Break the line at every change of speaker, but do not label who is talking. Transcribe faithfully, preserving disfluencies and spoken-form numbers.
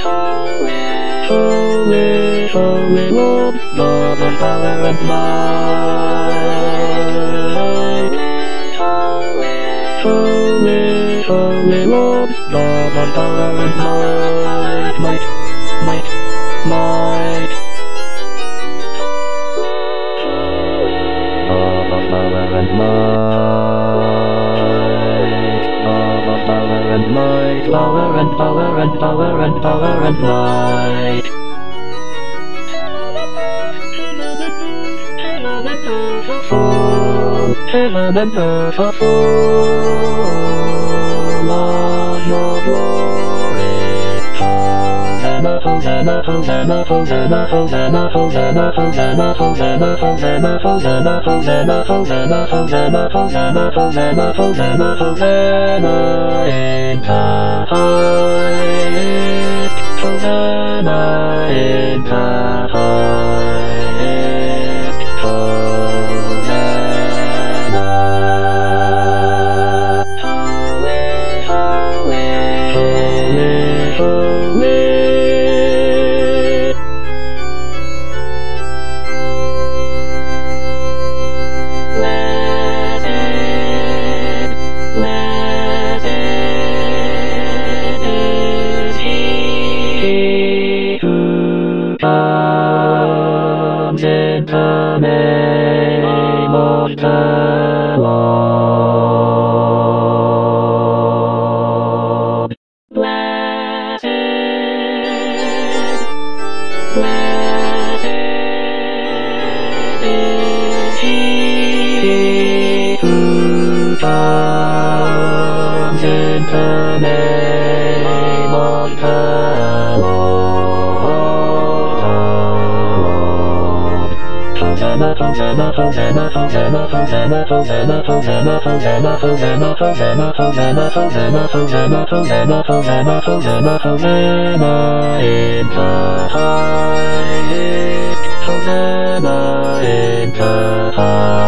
Holy, holy Lord, Lord of power and might. Holy, holy Lord, Lord of power and might. Might, might, might. Lord of power and might. Lord of power and might. Power and power and power and power and might. Heaven and earth are full of your glory. Hosanna, Hosanna, Hosanna, Hosanna, Hosanna, Hosanna, Hosanna, Hosanna, Hosanna, Hosanna, Hosanna, Hosanna, Hosanna, Hosanna, Hosanna, Hosanna, Hosanna in the highest. Hosanna in the highest. Hosanna. Comes in the name of the Lord. Blessed, blessed is he who comes in the name of the Hosanna, Hosanna, Hosanna, Hosanna, Hosanna, Hosanna, Hosanna, Hosanna, Hosanna, Hosanna, Hosanna, Hosanna, Hosanna, Hosanna, Hosanna, Hosanna, Hosanna in the highest. Hosanna in the highest.